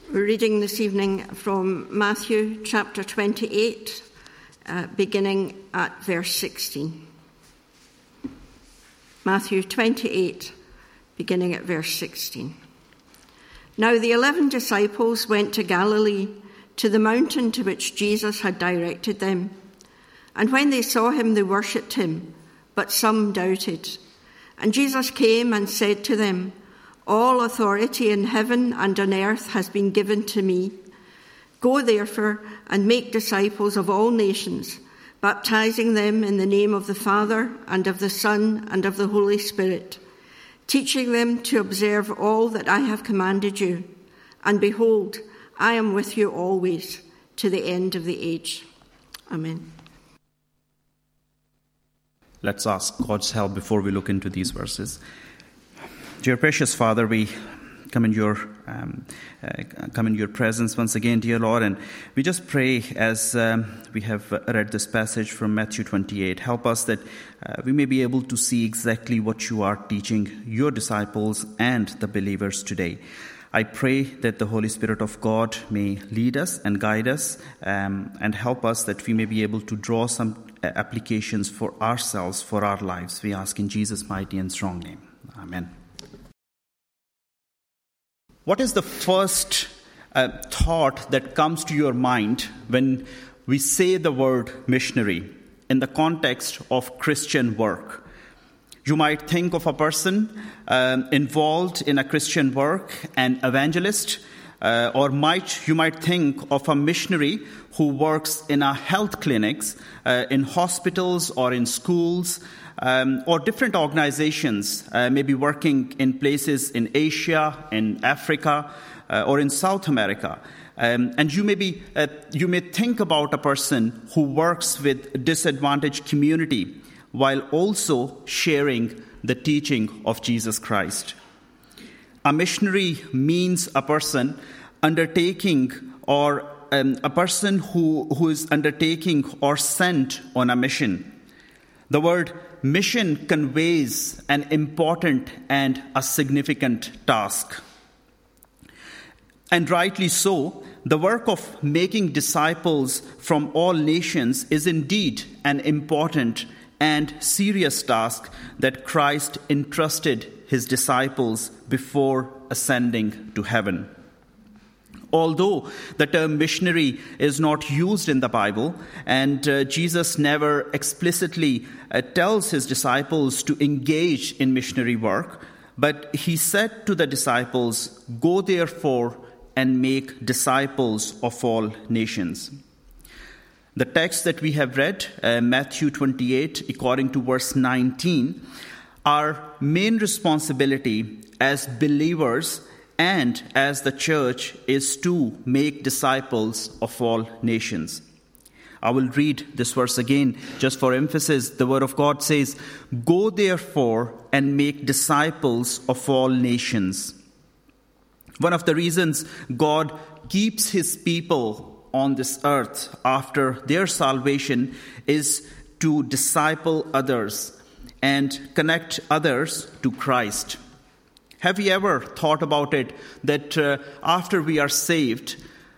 We're reading this evening from Matthew chapter 28, beginning at verse 16. Matthew 28, beginning at verse 16. Now the 11 disciples went to Galilee, to the mountain to which Jesus had directed them. And when they saw him, they worshipped him, but some doubted. And Jesus came and said to them, "All authority in heaven and on earth has been given to me. Go therefore and make disciples of all nations, baptizing them in the name of the Father and of the Son and of the Holy Spirit, teaching them to observe all that I have commanded you. And behold, I am with you always to the end of the age." Amen. Let's ask God's help before we look into these verses. Dear precious Father, we come in your presence once again, dear Lord, and we just pray as we have read this passage from Matthew 28. Help us that we may be able to see exactly what you are teaching your disciples and the believers today. I pray that the Holy Spirit of God may lead us and guide us and help us that we may be able to draw some applications for ourselves, for our lives. We ask in Jesus' mighty and strong name. Amen. What is the first thought that comes to your mind when we say the word missionary in the context of Christian work? You might think of a person involved in a Christian work, an evangelist, or you might think of a missionary who works in a health clinics, in hospitals or in schools, or different organizations, maybe working in places in Asia, in Africa, or in South America. And you may think about a person who works with disadvantaged community while also sharing the teaching of Jesus Christ. A missionary means a person undertaking or a person who is undertaking or sent on a mission. The word mission conveys an important and a significant task. And rightly so, the work of making disciples from all nations is indeed an important and serious task that Christ entrusted his disciples before ascending to heaven. Although the term missionary is not used in the Bible, and Jesus never explicitly tells his disciples to engage in missionary work, but he said to the disciples, "Go therefore and make disciples of all nations." The text that we have read, Matthew 28, according to verse 19, our main responsibility as believers and as the church is to make disciples of all nations. I will read this verse again just for emphasis. The word of God says, "Go therefore and make disciples of all nations." One of the reasons God keeps his people on this earth after their salvation is to disciple others and connect others to Christ. Have you ever thought about it that after we are saved,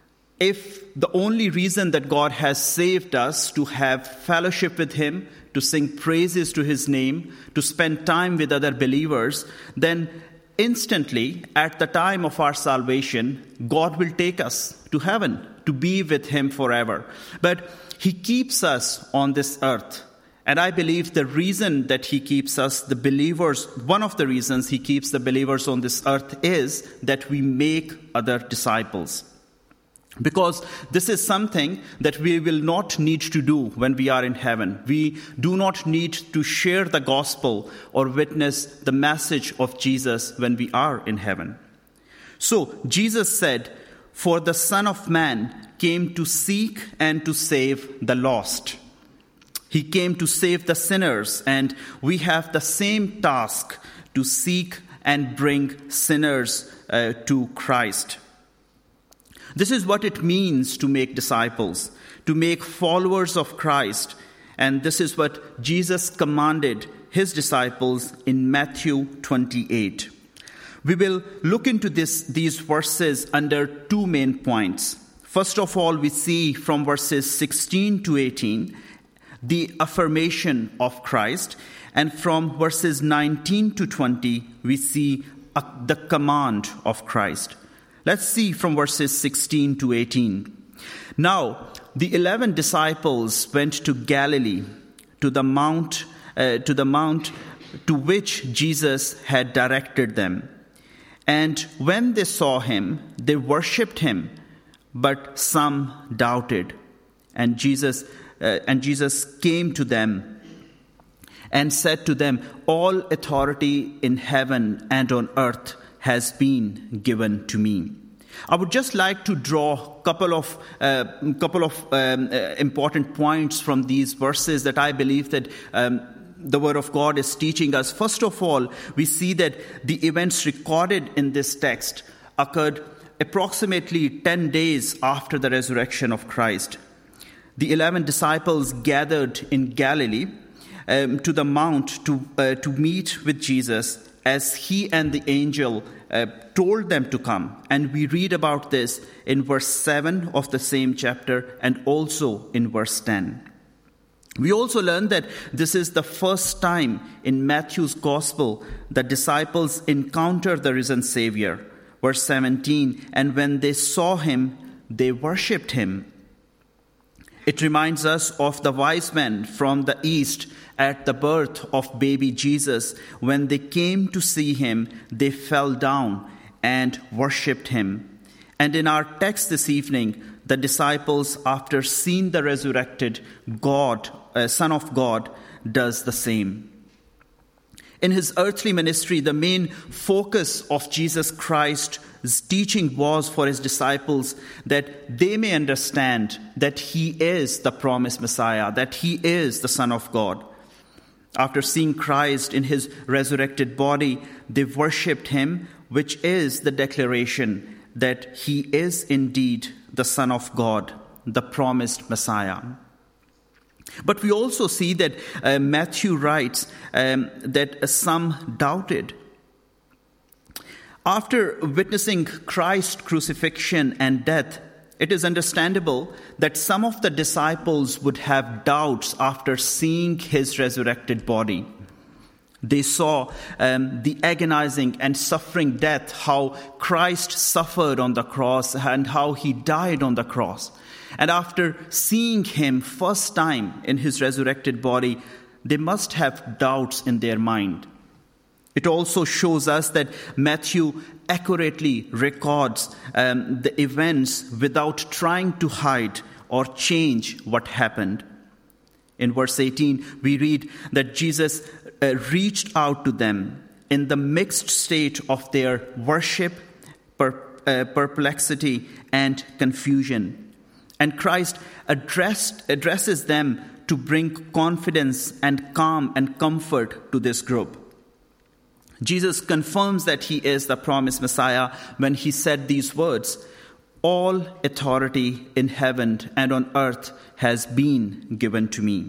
if the only reason that God has saved us to have fellowship with him, to sing praises to his name, to spend time with other believers, then instantly at the time of our salvation, God will take us to heaven to be with him forever. But he keeps us on this earth. And I believe the reason that he keeps us, the believers, one of the reasons he keeps the believers on this earth is that we make other disciples. Because this is something that we will not need to do when we are in heaven. We do not need to share the gospel or witness the message of Jesus when we are in heaven. So Jesus said, "For the Son of Man came to seek and to save the lost." He came to save the sinners, and we have the same task to seek and bring sinners to Christ. This is what it means to make disciples, to make followers of Christ. And this is what Jesus commanded his disciples in Matthew 28. We will look into these verses under two main points. First of all, we see from verses 16 to 18 the affirmation of Christ, and from verses 19 to 20 we see the command of Christ. Let's see from verses 16 to 18. Now, the 11 disciples went to Galilee, to the mount to which Jesus had directed them. And when they saw him, they worshipped him, but some doubted. And Jesus came to them and said to them, "All authority in heaven and on earth has been given to me." I would just like to draw a couple of important points from these verses that I believe that the Word of God is teaching us. First of all, we see that the events recorded in this text occurred approximately 10 days after the resurrection of Christ. The 11 disciples gathered in Galilee to the mount to meet with Jesus as he and the angel told them to come. And we read about this in verse 7 of the same chapter and also in verse 10. We also learn that this is the first time in Matthew's Gospel that disciples encounter the risen Savior. Verse 17, and when they saw him, they worshipped him. It reminds us of the wise men from the east at the birth of baby Jesus. When they came to see him, they fell down and worshipped him. And in our text this evening, the disciples, after seeing the resurrected Son of God, does the same. In his earthly ministry, the main focus of Jesus Christ's teaching was for his disciples that they may understand that he is the promised Messiah, that he is the Son of God. After seeing Christ in his resurrected body, they worshipped him, which is the declaration that he is indeed the Son of God, the promised Messiah. But we also see that Matthew writes that some doubted. After witnessing Christ's crucifixion and death, it is understandable that some of the disciples would have doubts after seeing his resurrected body. They saw the agonizing and suffering death, how Christ suffered on the cross and how he died on the cross. And after seeing him first time in his resurrected body, they must have doubts in their mind. It also shows us that Matthew accurately records the events without trying to hide or change what happened. In verse 18, we read that Jesus reached out to them in the mixed state of their worship, perplexity, and confusion. And Christ addresses them to bring confidence and calm and comfort to this group. Jesus confirms that he is the promised Messiah when he said these words, "All authority in heaven and on earth has been given to me."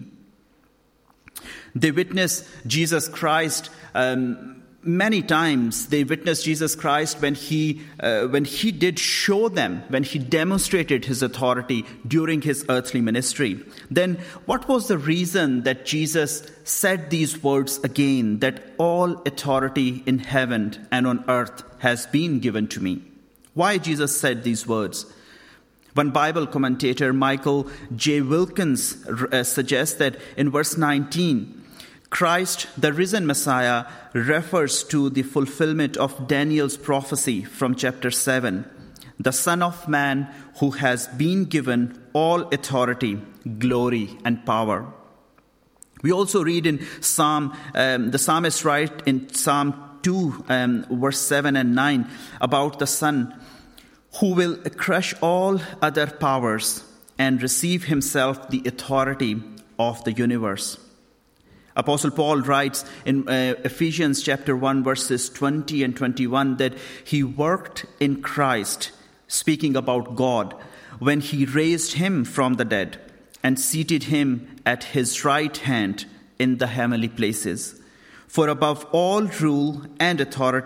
They witness Jesus Christ many times. They witnessed Jesus Christ when he did show them, when he demonstrated his authority during his earthly ministry. Then what was the reason that Jesus said these words again, that all authority in heaven and on earth has been given to me? Why Jesus said these words? One Bible commentator, Michael J. Wilkins, suggests that in verse 19, Christ, the risen Messiah, refers to the fulfillment of Daniel's prophecy from chapter 7, the Son of Man who has been given all authority, glory, and power. We also read in the psalmist writes in Psalm 2, verse 7 and 9, about the Son who will crush all other powers and receive himself the authority of the universe. Apostle Paul writes in Ephesians chapter 1, verses 20 and 21, that he worked in Christ, speaking about God, when he raised him from the dead and seated him at his right hand in the heavenly places. For above all rule and authority,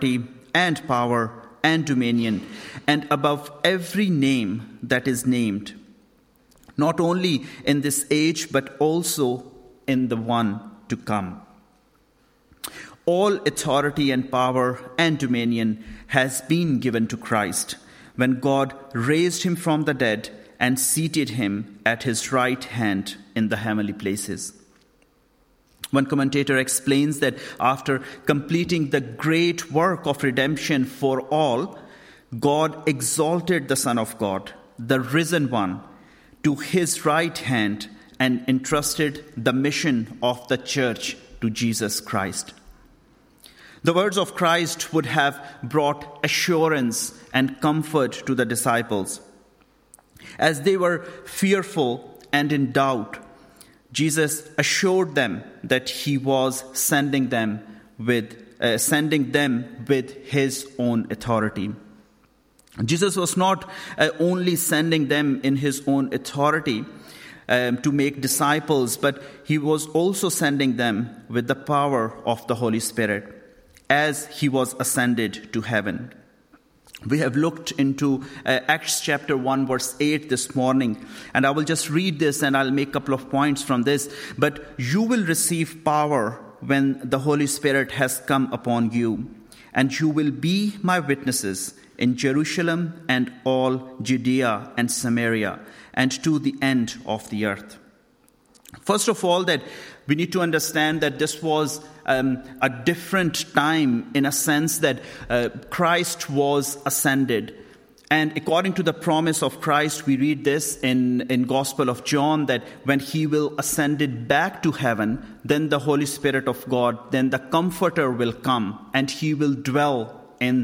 and power and dominion, and above every name that is named, not only in this age, but also in the one to come. All authority and power and dominion has been given to Christ when God raised him from the dead and seated him at his right hand in the heavenly places. One commentator explains that after completing the great work of redemption for all, God exalted the Son of God, the risen one, to his right hand and entrusted the mission of the church to Jesus Christ. The words of Christ would have brought assurance and comfort to the disciples. As they were fearful and in doubt, Jesus assured them that he was sending them with his own authority. Jesus was not only sending them in his own authority to make disciples, but he was also sending them with the power of the Holy Spirit as he was ascended to heaven. We have looked into Acts chapter 1 verse 8 this morning, and I will just read this and I'll make a couple of points from this. But you will receive power when the Holy Spirit has come upon you, and you will be my witnesses in Jerusalem and all Judea and Samaria and to the end of the earth. First of all, that we need to understand that this was a different time, in a sense that Christ was ascended. And according to the promise of Christ, we read this in Gospel of John, that when he will ascended back to heaven, then the Holy Spirit of God, then the Comforter will come and he will dwell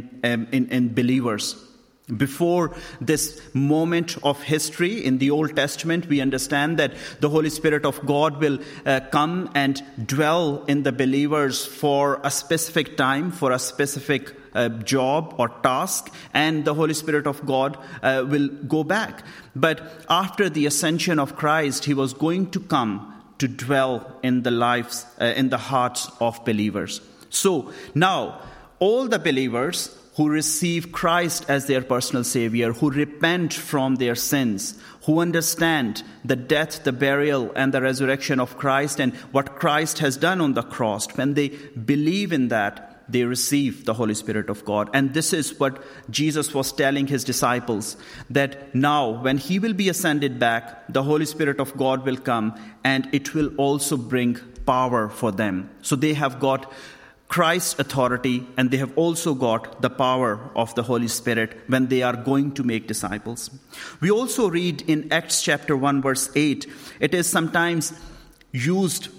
in believers. Before this moment of history in the Old Testament, we understand that the Holy Spirit of God will come and dwell in the believers for a specific time, for a specific job or task, and the Holy Spirit of God will go back. But after the ascension of Christ, he was going to come to dwell in the lives, in the hearts of believers. So now, all the believers who receive Christ as their personal Savior, who repent from their sins, who understand the death, the burial, and the resurrection of Christ and what Christ has done on the cross, when they believe in that, they receive the Holy Spirit of God. And this is what Jesus was telling his disciples, that now when he will be ascended back, the Holy Spirit of God will come and it will also bring power for them. So they have got Christ's authority, and they have also got the power of the Holy Spirit when they are going to make disciples. We also read in Acts chapter 1 verse 8, it is sometimes used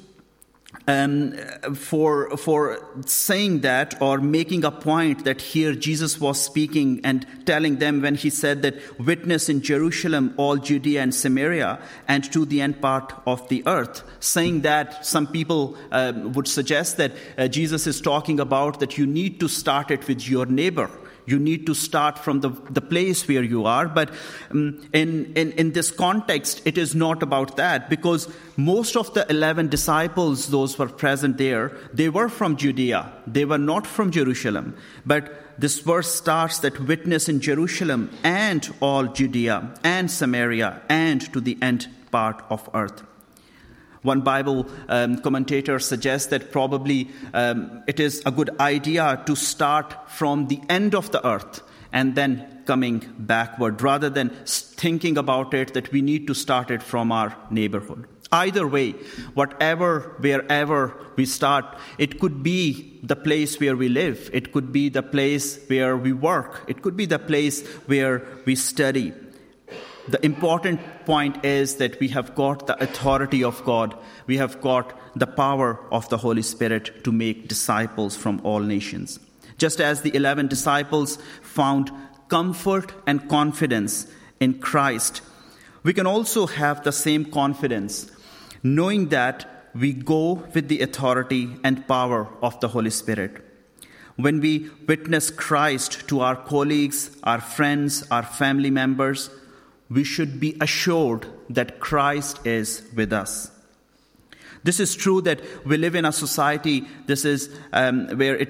for saying that, or making a point that here Jesus was speaking and telling them when he said that witness in Jerusalem, all Judea and Samaria, and to the end part of the earth. Saying that, some people would suggest that Jesus is talking about that you need to start it with your neighbor. You need to start from the place where you are. But in this context, it is not about that, because most of the 11 disciples, those were present there, they were from Judea. They were not from Jerusalem. But this verse starts that witness in Jerusalem and all Judea and Samaria and to the end part of earth. One Bible commentator suggests that probably it is a good idea to start from the end of the earth and then coming backward, rather than thinking about it that we need to start it from our neighborhood. Either way, wherever we start, it could be the place where we live. It could be the place where we work. It could be the place where we study. The important point is that we have got the authority of God. We have got the power of the Holy Spirit to make disciples from all nations. Just as the 11 disciples found comfort and confidence in Christ, we can also have the same confidence, knowing that we go with the authority and power of the Holy Spirit. When we witness Christ to our colleagues, our friends, our family members, we should be assured that Christ is with us. This is true that we live in a society, this is where it is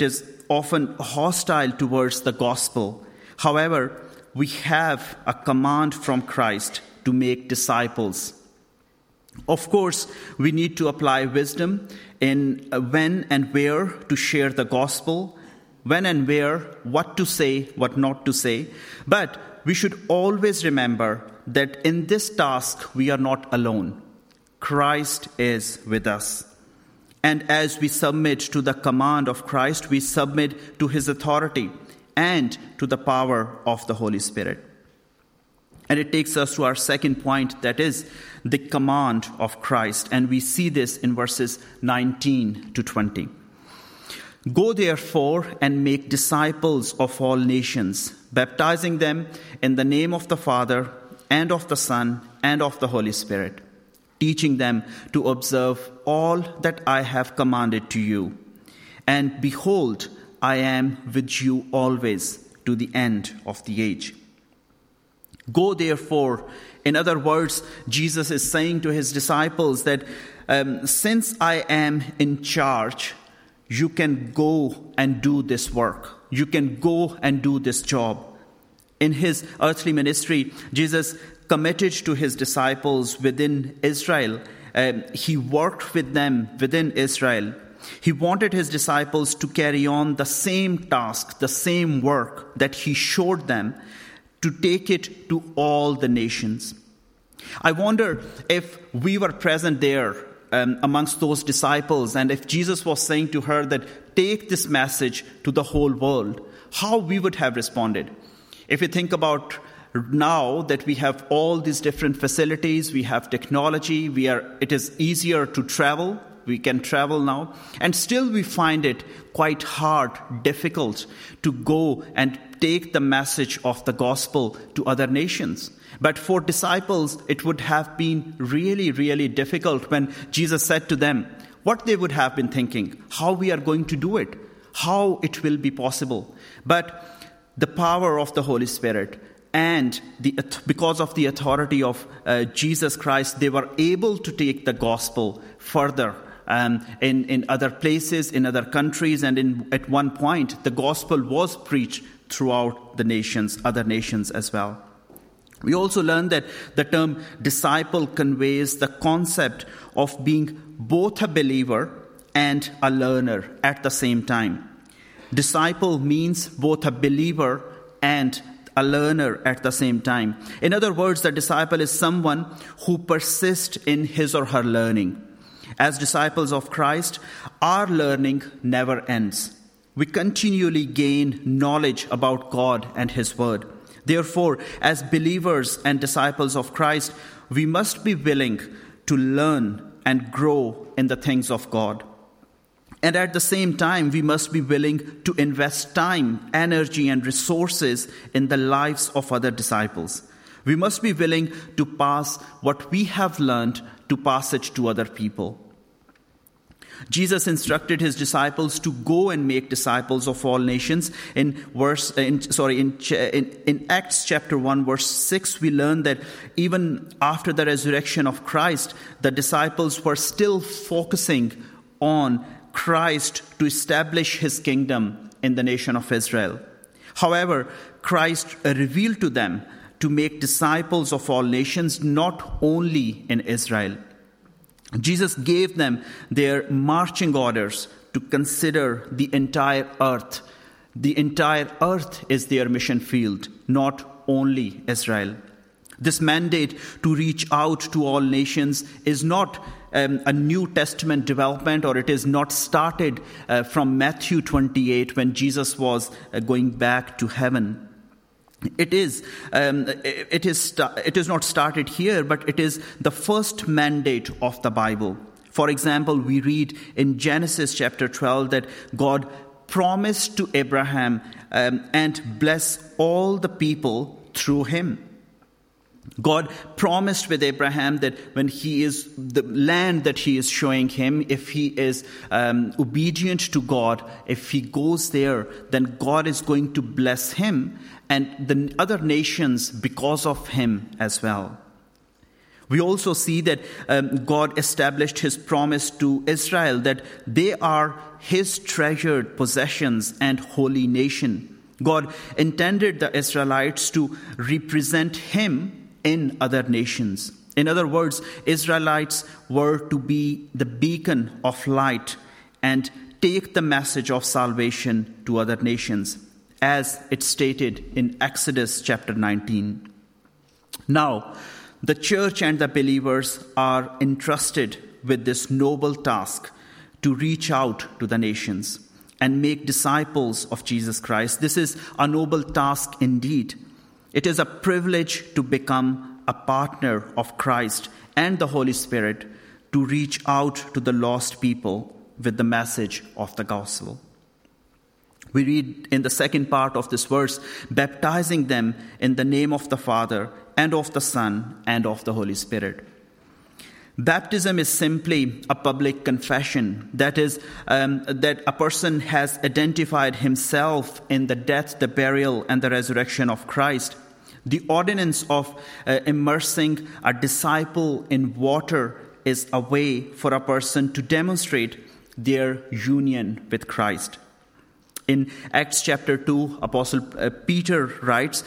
often hostile towards the gospel. However, we have a command from Christ to make disciples. Of course, we need to apply wisdom in when and where to share the gospel, when and where, what to say, what not to say. But we should always remember that in this task we are not alone. Christ is with us. And as we submit to the command of Christ, we submit to his authority and to the power of the Holy Spirit. And it takes us to our second point, that is the command of Christ. And we see this in verses 19 to 20. Go therefore and make disciples of all nations, baptizing them in the name of the Father and of the Son and of the Holy Spirit, teaching them to observe all that I have commanded to you. And behold, I am with you always to the end of the age. Go therefore. In other words, Jesus is saying to his disciples that since I am in charge, you can go and do this work. You can go and do this job. In his earthly ministry, Jesus committed to his disciples within Israel. He worked with them within Israel. He wanted his disciples to carry on the same task, the same work that he showed them, to take it to all the nations. I wonder if we were present there amongst those disciples, and if Jesus was saying to her that take this message to the whole world, how we would have responded. If you think about now that we have all these different facilities, we have technology, it is easier to travel. We can travel now, and still we find it quite hard, difficult to go and take the message of the gospel to other nations. But for disciples, it would have been really, really difficult when Jesus said to them what they would have been thinking, how we are going to do it, how it will be possible. But the power of the Holy Spirit and because of the authority of Jesus Christ, they were able to take the gospel further. In other places, in other countries, and at one point, the gospel was preached throughout the nations, other nations as well. We also learn that the term disciple conveys the concept of being both a believer and a learner at the same time. Disciple means both a believer and a learner at the same time. In other words, the disciple is someone who persists in his or her learning. As disciples of Christ, our learning never ends. We continually gain knowledge about God and his word. Therefore, as believers and disciples of Christ, we must be willing to learn and grow in the things of God. And at the same time, we must be willing to invest time, energy, and resources in the lives of other disciples. We must be willing to pass what we have learned, to pass it to other people. Jesus instructed his disciples to go and make disciples of all nations. In Acts chapter 1, verse 6, we learn that even after the resurrection of Christ, the disciples were still focusing on Christ to establish his kingdom in the nation of Israel. However, Christ revealed to them to make disciples of all nations, not only in Israel. Jesus gave them their marching orders to consider the entire earth. The entire earth is their mission field, not only Israel. This mandate to reach out to all nations is not a New Testament development, or it is not started from Matthew 28 when Jesus was going back to heaven. It is not started here, but it is the first mandate of the Bible. For example, we read in Genesis chapter 12 that God promised to Abraham and bless all the people through him. God promised with Abraham that when he is the land that he is showing him, if he is obedient to God, if he goes there, then God is going to bless him and the other nations because of him as well. We also see that God established his promise to Israel that they are his treasured possessions and holy nation. God intended the Israelites to represent him in other nations. In other words, Israelites were to be the beacon of light and take the message of salvation to other nations, as it's stated in Exodus chapter 19. Now, the church and the believers are entrusted with this noble task to reach out to the nations and make disciples of Jesus Christ. This is a noble task indeed. It is a privilege to become a partner of Christ and the Holy Spirit to reach out to the lost people with the message of the gospel. We read in the second part of this verse, baptizing them in the name of the Father and of the Son and of the Holy Spirit. Baptism is simply a public confession. That is, that a person has identified himself in the death, the burial, and the resurrection of Christ. The ordinance of immersing a disciple in water is a way for a person to demonstrate their union with Christ. In Acts chapter 2, Apostle Peter writes,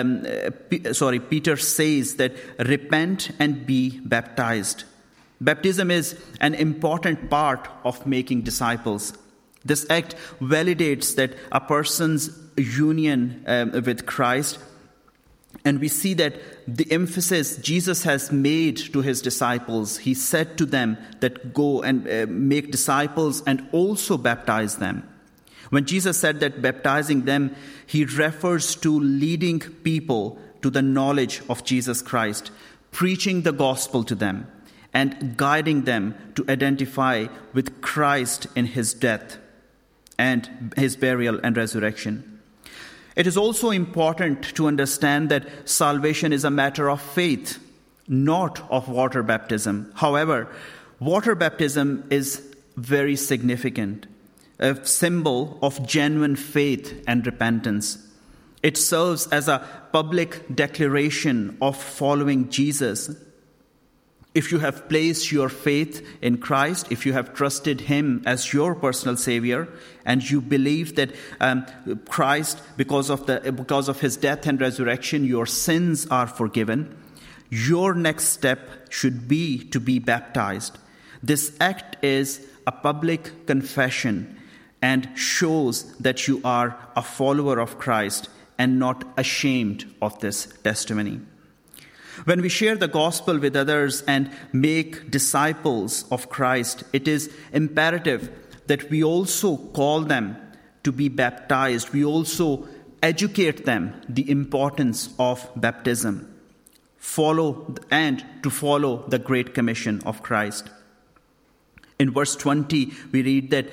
Peter says that repent and be baptized. Baptism is an important part of making disciples. This act validates that a person's union with Christ. And we see that the emphasis Jesus has made to his disciples, he said to them that go and make disciples and also baptize them. When Jesus said that baptizing them, he refers to leading people to the knowledge of Jesus Christ, preaching the gospel to them, and guiding them to identify with Christ in his death and his burial and resurrection. It is also important to understand that salvation is a matter of faith, not of water baptism. However, water baptism is very significant, a symbol of genuine faith and repentance. It serves as a public declaration of following Jesus. If you have placed your faith in Christ, if you have trusted him as your personal Savior, and you believe that Christ, because of his death and resurrection, your sins are forgiven, your next step should be to be baptized. This act is a public confession and shows that you are a follower of Christ and not ashamed of this testimony. When we share the gospel with others and make disciples of Christ, it is imperative that we also call them to be baptized. We also educate them the importance of baptism. Follow the Great Commission of Christ. In verse 20, we read that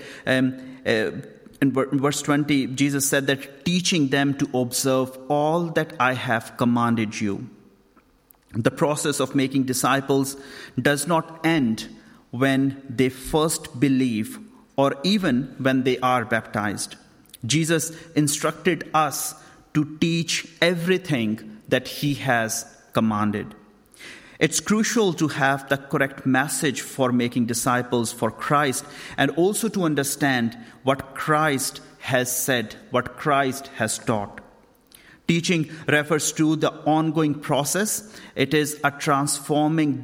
in verse 20, Jesus said that teaching them to observe all that I have commanded you. The process of making disciples does not end when they first believe or even when they are baptized. Jesus instructed us to teach everything that he has commanded. It's crucial to have the correct message for making disciples for Christ and also to understand what Christ has said, what Christ has taught. Teaching refers to the ongoing process. It is transforming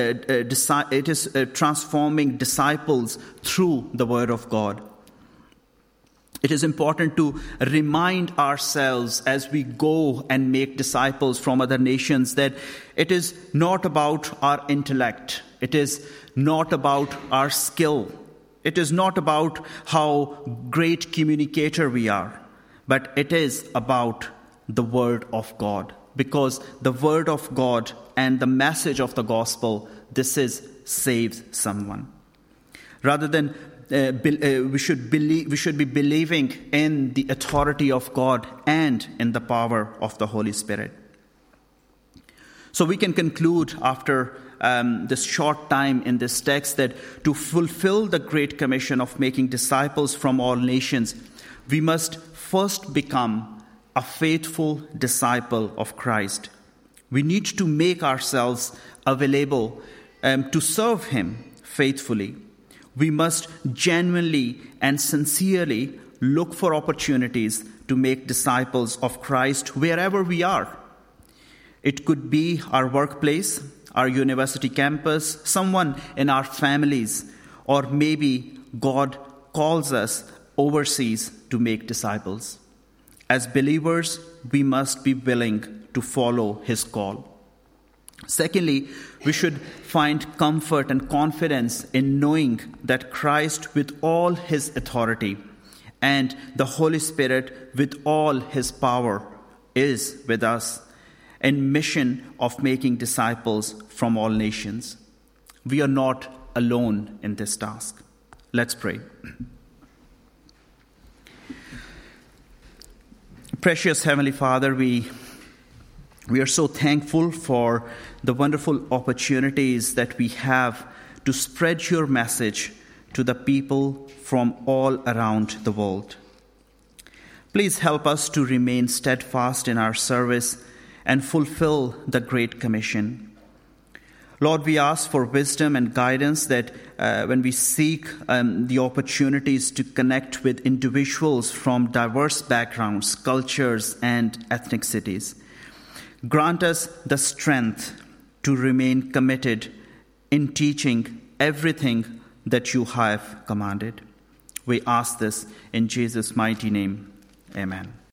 disciples through the Word of God. It is important to remind ourselves as we go and make disciples from other nations that it is not about our intellect. It is not about our skill. It is not about how great communicator we are, but it is about the Word of God. Because the Word of God and the message of the gospel, this saves someone. Rather than we should be believing in the authority of God and in the power of the Holy Spirit. So we can conclude after this short time in this text that to fulfill the Great Commission of making disciples from all nations, we must first become a faithful disciple of Christ. We need to make ourselves available to serve him faithfully. We must genuinely and sincerely look for opportunities to make disciples of Christ wherever we are. It could be our workplace, our university campus, someone in our families, or maybe God calls us overseas to make disciples. As believers, we must be willing to follow his call. Secondly, we should find comfort and confidence in knowing that Christ, with all his authority, and the Holy Spirit, with all his power, is with us in mission of making disciples from all nations. We are not alone in this task. Let's pray. Precious Heavenly Father, we are so thankful for the wonderful opportunities that we have to spread your message to the people from all around the world. Please help us to remain steadfast in our service and fulfill the Great Commission. Lord, we ask for wisdom and guidance that when we seek the opportunities to connect with individuals from diverse backgrounds, cultures, and ethnicities. Grant us the strength to remain committed in teaching everything that you have commanded. We ask this in Jesus' mighty name. Amen.